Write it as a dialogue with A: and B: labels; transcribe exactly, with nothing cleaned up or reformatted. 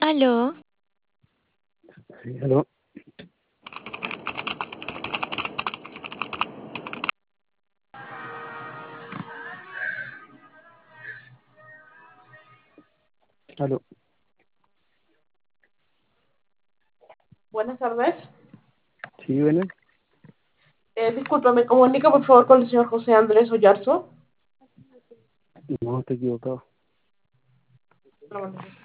A: Aló,
B: Sí, aló, aló.
C: Buenas tardes.
B: Sí, bueno,
C: Eh, disculpa, ¿me comunica por favor con el señor José Andrés Oyarzo?
B: no, te he equivocado.